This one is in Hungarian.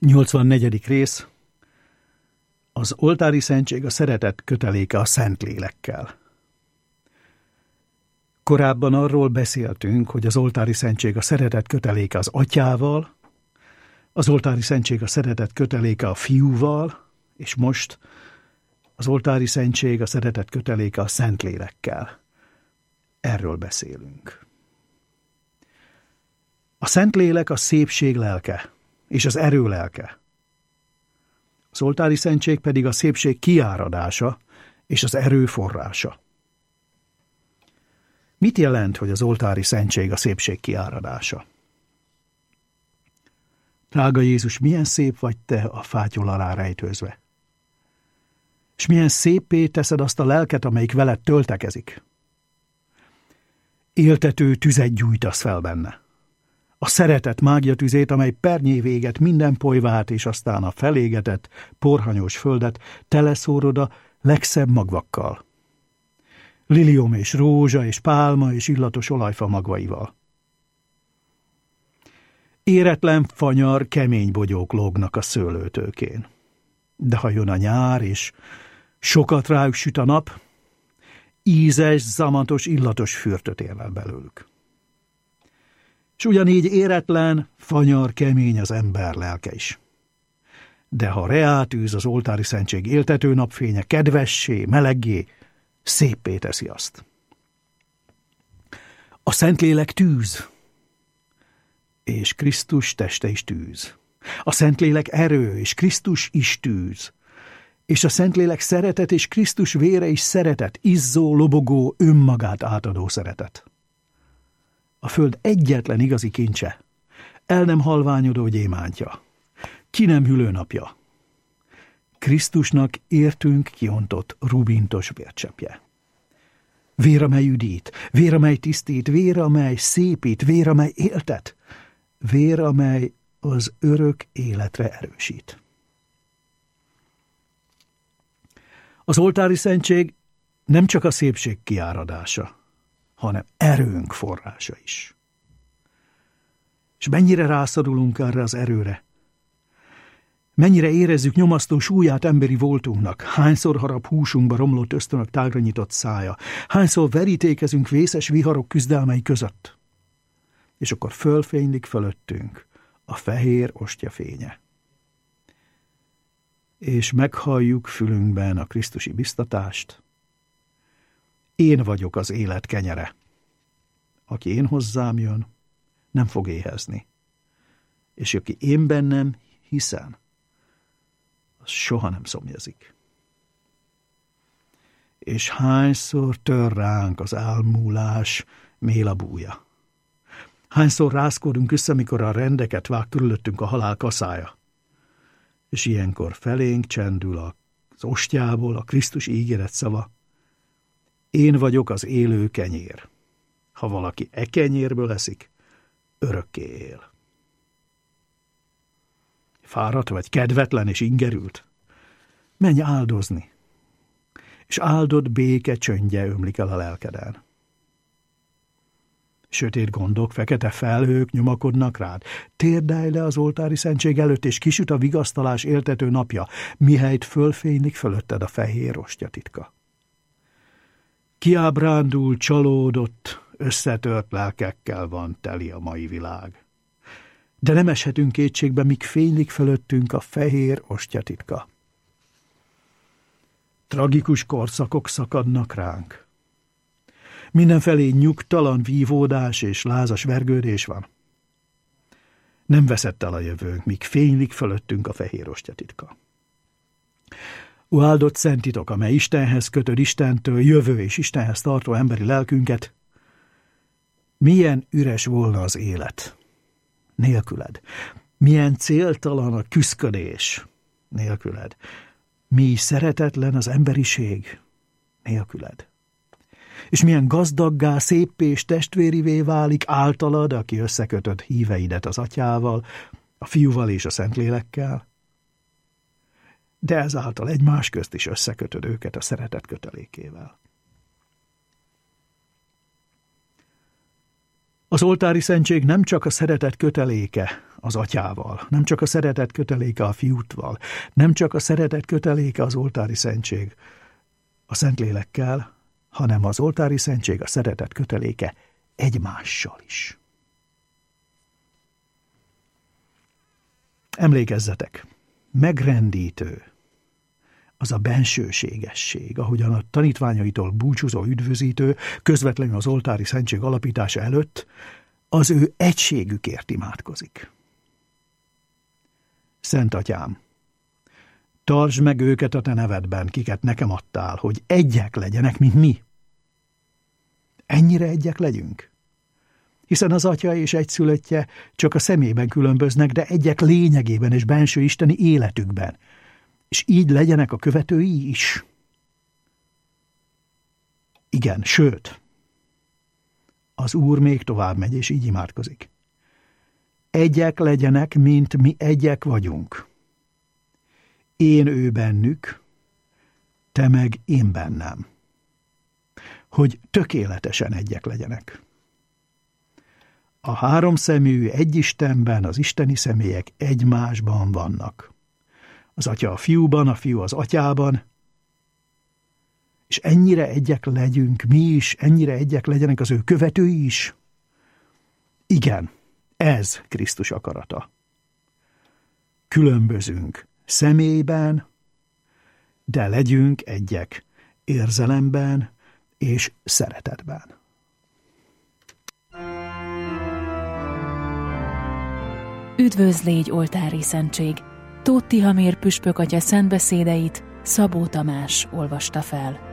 84. rész. Az oltári szentség a szeretet köteléke a Szentlélekkel. Korábban arról beszéltünk, hogy az oltári szentség a szeretet köteléke az Atyával, az oltári szentség a szeretet köteléke a Fiúval, és most az oltári szentség a szeretet köteléke a Szentlélekkel. Erről beszélünk. A Szentlélek a szépség lelke és az erő lelke. Az oltári szentség pedig a szépség kiáradása és az erő forrása. Mit jelent, hogy az oltári szentség a szépség kiáradása? Drága Jézus, milyen szép vagy te a fátyol alá rejtőzve. És milyen szépé teszed azt a lelket, amelyik veled töltekezik. Éltető tüzet gyújtasz fel benne. A szeretet mágiatüzét, amely pernyé véget minden polyvát, és aztán a felégetett, porhanyós földet teleszórod a legszebb magvakkal. Liliom és rózsa és pálma és illatos olajfa magvaival. Éretlen, fanyar, kemény bogyók lógnak a szőlőtőkén. De ha jön a nyár, és sokat rájuk süt a nap, ízes, zamatos, illatos fürtöt ér el belőlük. És ugyanígy éretlen, fanyar, kemény az ember lelke is. De ha reátűz az oltári szentség éltető napfénye, kedvessé, meleggé, széppé teszi azt. A Szentlélek tűz, és Krisztus teste is tűz. A Szentlélek erő, és Krisztus is tűz. És a Szentlélek szeretet, és Krisztus vére is szeretet, izzó, lobogó, önmagát átadó szeretet. A föld egyetlen igazi kincse, el nem halványodó gyémántja, ki nem hűlő napja. Krisztusnak értünk kiontott rubintos vércseppje. Vér, amely üdít, vér, amely tisztít, vér, amely szépít, vér, amely éltet, vér, amely az örök életre erősít. Az oltári szentség nem csak a szépség kiáradása, hanem erőnk forrása is. És mennyire rászorulunk erre az erőre? Mennyire érezzük nyomasztó súlyát emberi voltunknak? Hányszor harap húsunkba romlott ösztönök tágra nyitott szája? Hányszor verítékezünk vészes viharok küzdelmei között? És akkor fölfénylik fölöttünk a fehér ostya fénye. És meghalljuk fülünkben a krisztusi biztatást. Én vagyok az élet kenyere. Aki én hozzám jön, nem fog éhezni. És aki én bennem hiszen, az soha nem szomjazik. És hányszor tör ránk az álmúlás mélabúja. Hányszor rázkódunk össze, mikor a rendeket vág körülöttünk a halál kaszája. És ilyenkor felénk csendül az ostyából a Krisztus ígéret szava. Én vagyok az élő kenyér. Ha valaki e kenyérből eszik, örökké él. Fáradt vagy kedvetlen és ingerült? Menj áldozni, és áldott béke csöndje ömlik el a lelkeden. Sötét gondok, fekete felhők nyomakodnak rád. Térdelj le az oltári szentség előtt, és kisüt a vigasztalás éltető napja, mihelyt fölfénylik fölötted a fehér ostya titka. Kiábrándult, csalódott, összetört lelkekkel van teli a mai világ. De nem eshetünk kétségbe, míg fénylik fölöttünk a fehér ostya titka. Tragikus korszakok szakadnak ránk. Mindenfelé nyugtalan vívódás és lázas vergődés van. Nem veszett el a jövőnk, míg fénylik fölöttünk a fehér ostya titka. Ó, áldott szent titok, amely Istenhez kötöd Istentől jövő és Istenhez tartó emberi lelkünket, milyen üres volna az élet nélküled, milyen céltalan a küszködés nélküled, mi szeretetlen az emberiség nélküled. És milyen gazdaggá, széppé és testvérivé válik általad, aki összekötöd híveidet az Atyával, a Fiúval és a Szentlélekkel, de ezáltal egymás közt is összekötöd őket a szeretet kötelékével. Az oltári szentség nem csak a szeretet köteléke az atyával, nem csak a szeretet köteléke a fiútval, nem csak a szeretet köteléke az oltári szentség a Szentlélekkel, hanem az oltári szentség a szeretet köteléke egymással is. Emlékezzetek, megrendítő az a bensőségesség, ahogyan a tanítványaitól búcsúzó üdvözítő közvetlenül az oltári szentség alapítása előtt az ő egységükért imádkozik. Szent Atyám, tartsd meg őket a te nevedben, kiket nekem adtál, hogy egyek legyenek, mint mi. Ennyire egyek legyünk? Hiszen az Atya és egyszülöttje csak a szemében különböznek, de egyek lényegében és benső isteni életükben, és így legyenek a követői is. Igen, sőt, az Úr még tovább megy, és így imádkozik. Egyek legyenek, mint mi egyek vagyunk. Én ő bennük, te meg én bennem. Hogy tökéletesen egyek legyenek. A háromszemű egy Istenben az isteni személyek egymásban vannak. Az Atya a Fiúban, a Fiú az Atyában, és ennyire egyek legyünk mi is, ennyire egyek legyenek az ő követői is. Igen, ez Krisztus akarata. Különbözünk személyben, de legyünk egyek érzelemben és szeretetben. Üdvözl légy, oltári szentség! Tóth Tihamér püspök atya szentbeszédeit Szabó Tamás olvasta fel.